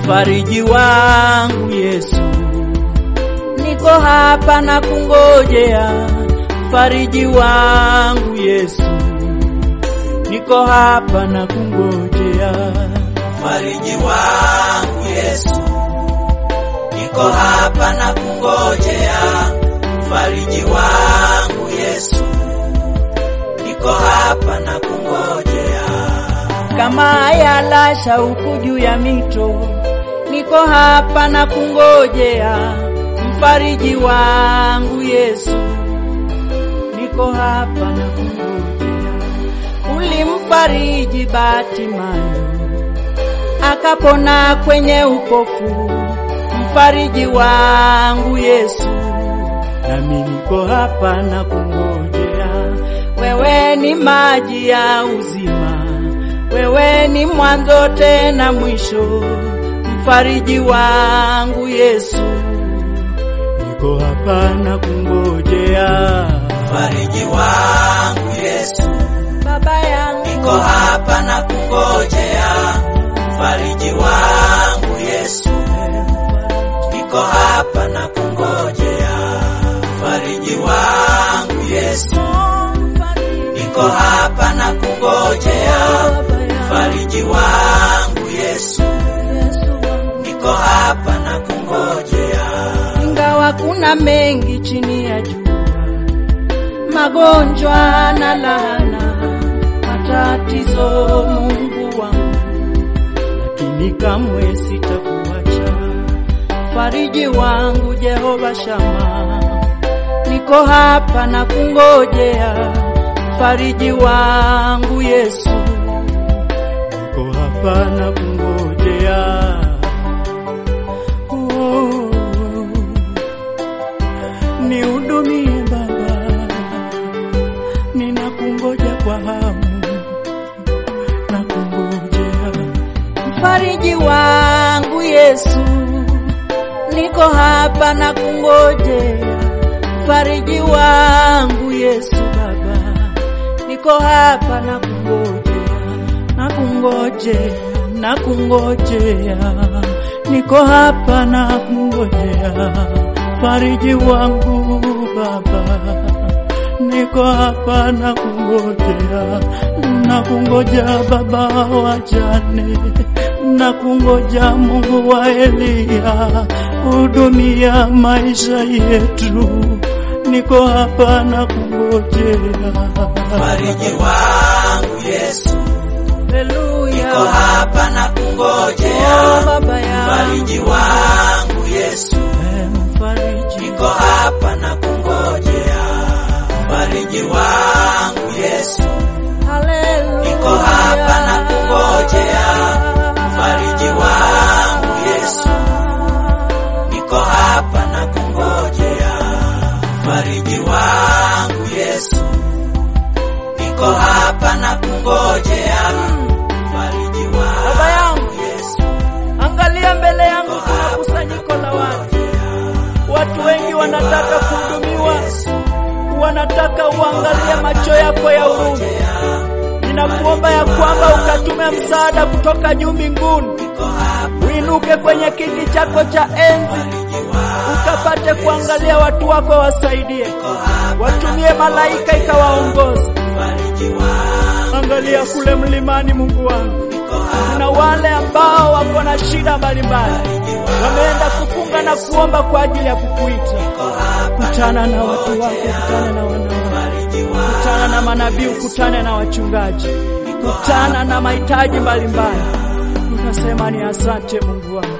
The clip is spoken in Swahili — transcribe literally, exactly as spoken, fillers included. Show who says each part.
Speaker 1: mfariji wangu Yesu. Niko hapa na kungojea, mfariji wangu Yesu. Niko hapa na kungojea,
Speaker 2: mfariji wangu Yesu. Niko hapa na kungojea, mfariji wangu Yesu. Niko hapa na kungojea.
Speaker 1: Kama yala shauku juu ya mito, niko hapa na kungojea, mfariji wangu Yesu. Niko hapa na kungojea. Ulimfariji Batimayo akapona kwenye upofu, mfariji wangu Yesu. Nami niko hapa na kungojea. Wewe ni maji ya uzima, wewe ni mwanzo tena mwisho, mfariji wangu Yesu. Niko hapa na kungojea,
Speaker 2: mfariji wangu Yesu.
Speaker 1: Baba yangu,
Speaker 2: niko hapa na kungojea, mfariji wangu Yesu. Niko hapa na kungojea, mfariji wangu Yesu. Niko hapa na kungojea, mfariji wangu Yesu. Niko hapa na kungojea.
Speaker 1: Ingawa kuna mengi chini ya jua, magonjwa na laana, matatizo Mungu wangu, lakini kamwe sitakuacha, mfariji wangu Jehova Shama. Niko hapa na kungojea, mfariji wangu Yesu. Niko hapa na kungojea. Oh, nihudumie Baba, ninakungoja kwa hamu, nakungojea, mfariji wangu Yesu. Niko hapa na kungojea, mfariji wangu Yesu Baba. Niko hapa na kungojea, na kungojea, na kungojea. Niko hapa na kungojea, mfariji wangu Baba. Niko hapa na kungojea, na kungoja Baba wajane, na kungoja Mungu wa Elia, hudumia maisha yetu. Niko hapa na kungojea,
Speaker 2: mfariji wangu Yesu.
Speaker 1: Haleluya.
Speaker 2: Niko hapa na kungojea,
Speaker 1: oh, Baba yangu,
Speaker 2: mfariji wangu Yesu.
Speaker 1: Mfariji.
Speaker 2: Niko hapa na kungojea, mfariji wangu Yesu.
Speaker 1: Haleluya.
Speaker 2: Niko hapa na kungojea, mfariji wangu Yesu. Niko hapa na kungojea, mfariji wangu Yesu. Niko hapa na kungojea, mfariji wangu Yesu.
Speaker 1: Angalia mbele yangu kuna kusanyiko la watu. Watu wengi wanataka kuhudumiwa, wanataka uangalie macho yako ya huruma. Ninakuomba ya kwamba ukatume msaada kutoka juu mbinguni. Uinuke kwenye kiti chako cha enzi, ukapate kuangalia watu wako, wasaidie. Watumie malaika ikawaongoza. Angalia kule mlimani Mungu wangu, kuna wale ambao wako na shida mbalimbali, wameenda kufunga na kuomba kwa ajili ya kukuita. Kutana na watu wako, kutana na wanao, kutana na manabii, kutana na wachungaji, kutana na mahitaji mbalimbali. Tunasema ni asante Mungu wangu.